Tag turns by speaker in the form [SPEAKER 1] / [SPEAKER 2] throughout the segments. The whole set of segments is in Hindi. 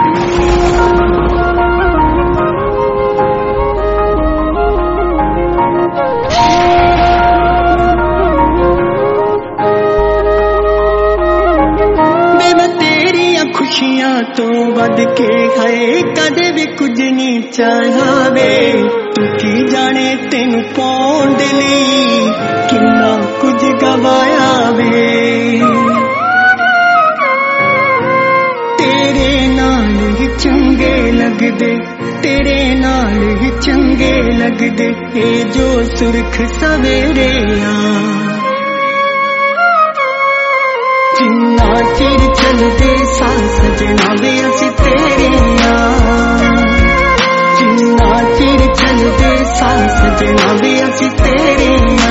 [SPEAKER 1] तो बद के है कदे भी कुछ नहीं चाहवे तू की जाने तेन पौंड ली किन्ना कुछ गवाया वे तेरे नाल ही चंगे लगदे तेरे नाल ही चंगे लगदे ए जो सुरख सवेरे जिन्ना चिर चलदे सांस जना वे असी तेरे जिन्ना चिर चलदे सांस जना वे असी तेरे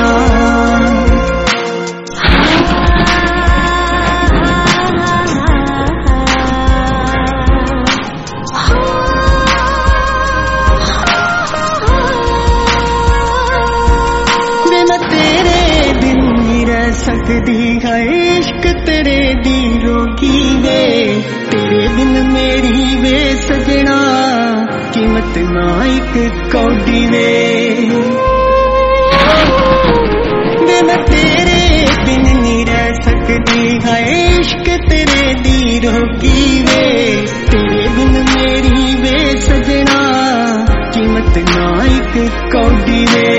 [SPEAKER 1] मैं तेरे बिन नहीं रह सकती है इश्क तेरे दी रोगी वे तेरे बिन मेरी वे सजना कीमत ना एक कौड़ी वे मैं तेरे बिन नहीं रह सकती है इश्क तेरे दी रोगी वे तेरे बिन मेरी वे सजना कीमत ना एक कौड़ी वे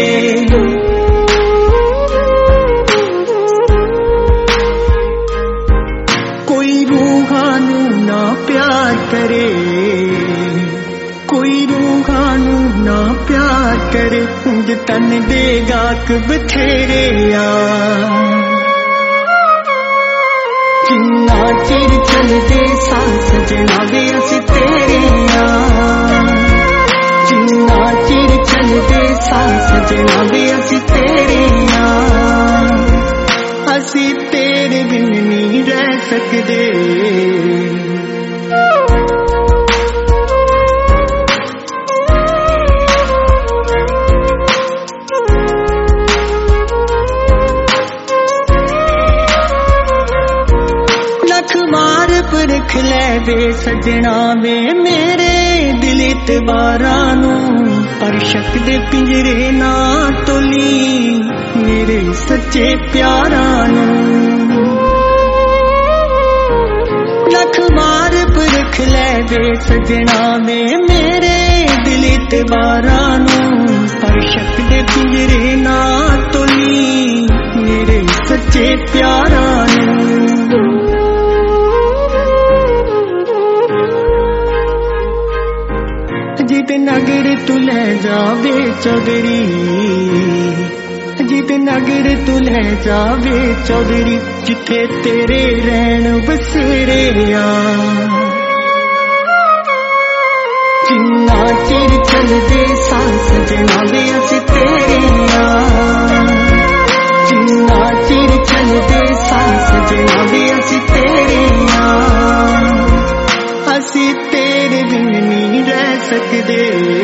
[SPEAKER 1] प्यार करे कोई रूहानू ना प्यार करे उंज तन देगा बथेरे जिन्ना चिर चलदे सांस जना वे असी तेरे जिन्ना चिर चलदे सांस जना वे असी तेरे असी तेरे बिन नहीं रह सकदे मार परख ले वे सजना वे मेरे दिल इतबारानू पर शक दे पिंजरे ना तोली मेरे सच्चे प्यारानू लख मार परख ले वे सजना वे मेरे दिल इतबारानू पर शक दे पिंजरे ना तोली मेरे सच्चे प्यारानू जित नगर तू ले जावे चौधरी जित नगर तू ले जावे चौधरी जिथे तेरे रहन बसेरे जिन्ना चिर चलदे सांस जना वे असी तेरे जिन्ना चिर चलदे सांस जना वे असी तेरे असी तेरे बिन नहीं रह सकदे।